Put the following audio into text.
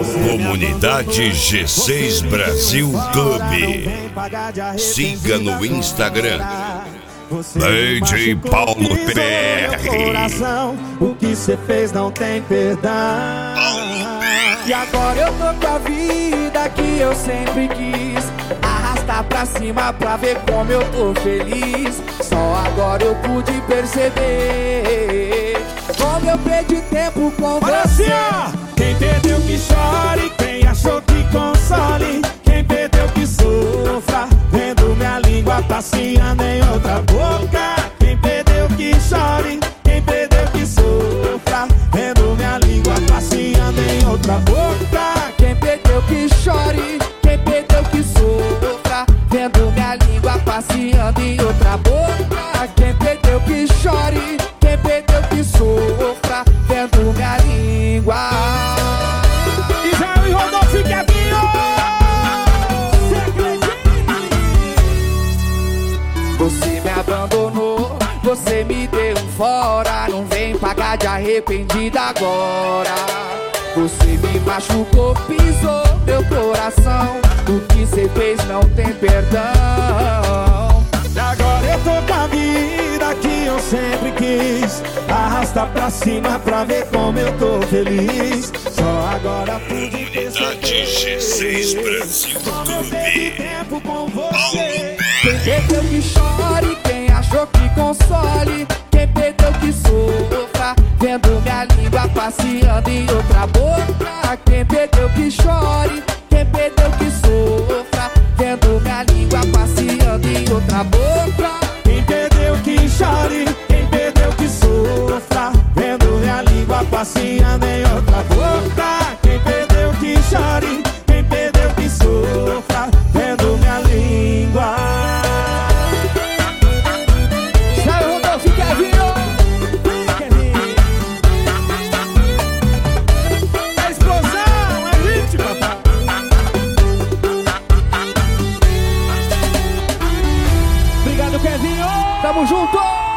Comunidade G6 Brasil Clube. Siga no Instagram DJ Paulo PR. O que cê fez não tem perdão. E agora eu tô com a vida que eu sempre quis, arrastar pra cima pra ver como eu tô feliz. Só agora eu pude perceber como eu perdi tempo com você. Quem perdeu que chore, quem achou que console, quem perdeu que sofra, vendo minha língua passeando em outra boca. Quem perdeu que chore, quem perdeu que sofra, vendo minha língua passeando em outra boca. Quem perdeu que chore, quem perdeu que sofra, vendo minha língua passeando em outra boca. Quem perdeu que chore, quem perdeu que sofra, vendo minha língua. Israel e Rodolfo e Kevinho, cê acredita? Você me abandonou, você me deu um fora, não vem pagar de arrependida agora. Você me machucou, pisou meu coração, o que cê fez não tem perdão. E agora eu tô com a vida que eu sempre quis, arrasta pra cima pra ver como eu tô feliz. Só agora pude Comunidade G6 Brasil Clube. tempo com você. Quem perdeu que chore, quem achou que console, quem perdeu que sofra, vendo minha língua passeando em outra boca. Quem perdeu que chore, quem perdeu que sofra, vendo minha língua passeando em outra boca. Quem perdeu que chore, quem perdeu que sofra, vendo minha língua passeando em outra boca. Quem perdeu que chore, quem perdeu que sofra, vendo minha língua. Sai o Rodolfo e Kevinho. É explosão, é hit, papai. Obrigado, Kevinho. Tamo junto.